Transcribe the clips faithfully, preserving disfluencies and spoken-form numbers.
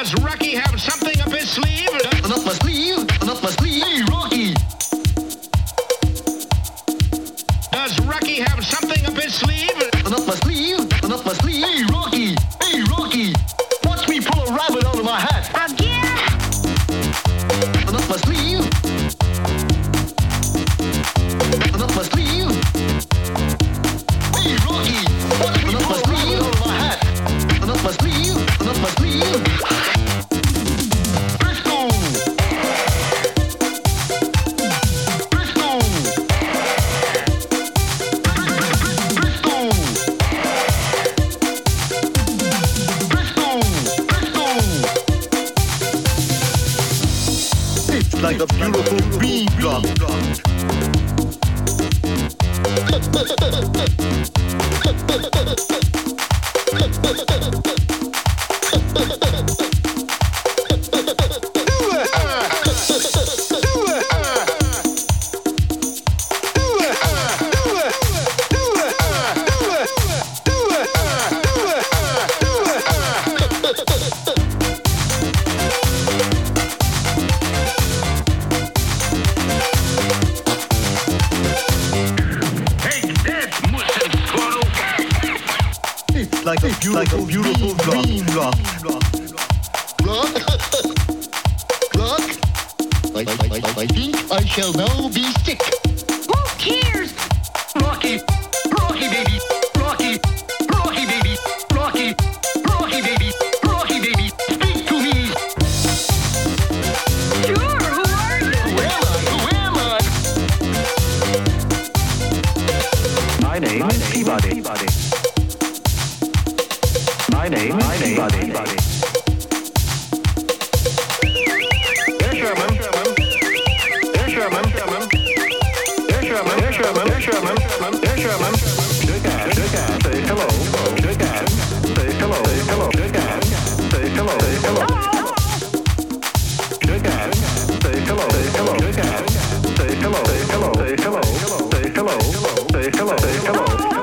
Does Rocky have something up his sleeve? Nothing up my sleeve, nothing up my sleeve. Hey, Rocky! Does Rocky have something up his sleeve? Nothing up my sleeve, nothing up my sleeve. Hey, Rocky! Hey, Rocky! Watch me pull a rabbit out of my hat. Again? Nothing up my sleeve. Nothing up my sleeve. Hey, Rocky! Watch me pull a rabbit out of my hat. Nothing up my sleeve, nothing up my sleeve. Like a beautiful bean drop. Like a beautiful, like a beautiful bean drop. Rock, rock. I, I, I, I think I shall now be sick. Who cares? Rocky, Rocky baby, Rocky, Rocky baby, Rocky, Rocky baby, Rocky baby, speak to me. Sure, who are you? Who am I? Who am I? My name is Peabody. Peabody. My name is Peabody. Yes, Sherman. Yes, Sherman. Yes, Sherman. Yes, Sherman. Yes, Sherman. Yes, Sherman. Shake hands. Shake hands. Say hello. Shake hands. Say hello. Say hello. Shake hands. Say hello. Say hello. Shake hands. Say hello. Say hello. Shake hands. Say hello. Say hello. Say hello. Say hello. Say hello. Say hello.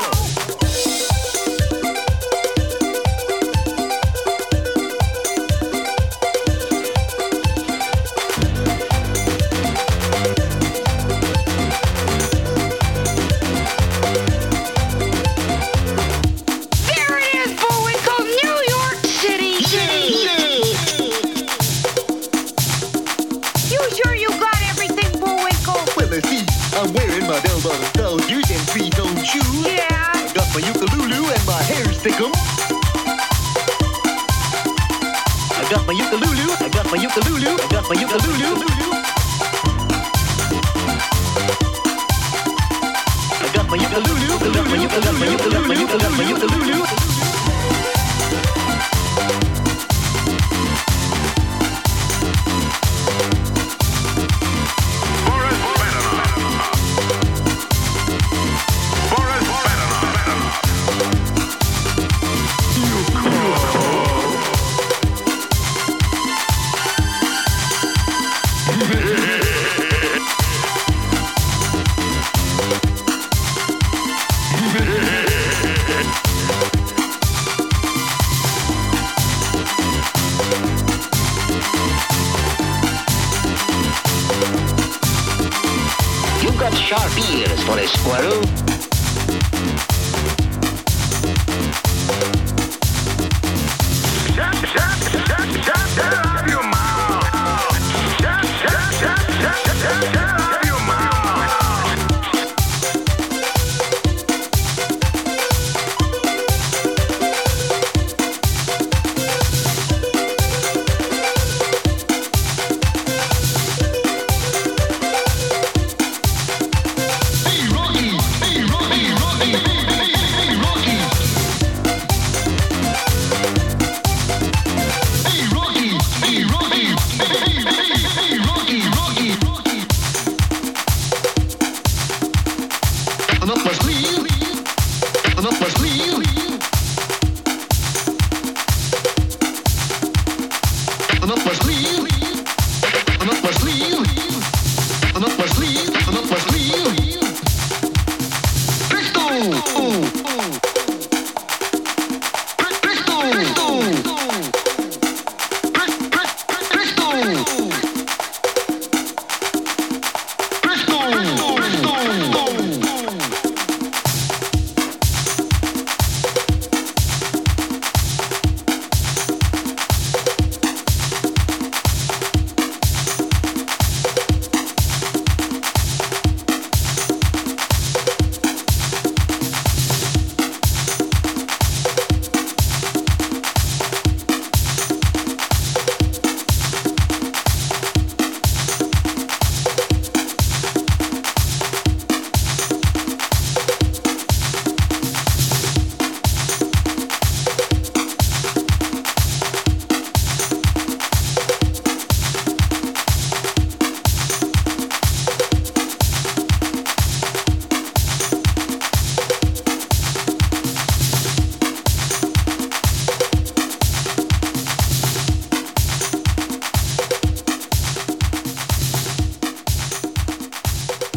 I'm wearing my bell-bottom trousers and three-tone shoes. Yeah. I got my ukulele and my hair stickum. I got my ukulele, I got my ukulele, I got my ukulele. I got my ukulele, I got my ukulele, I got my ukulele, I got my ukulele. Sharp ears for a squirrel.